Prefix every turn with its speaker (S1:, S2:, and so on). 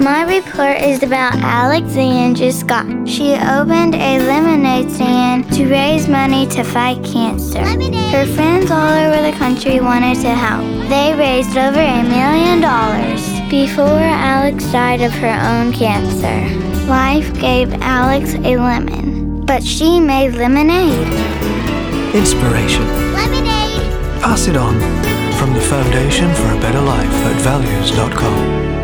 S1: My report is about Alexandra Scott. She opened a lemonade stand to raise money to fight cancer. Her friends all over the country wanted to help. They raised over $1 million before Alex died of her own cancer. Life gave Alex a lemon, but she made lemonade.
S2: Inspiration.
S1: Lemonade!
S2: Pass it on from the Foundation for a Better Life at values.com.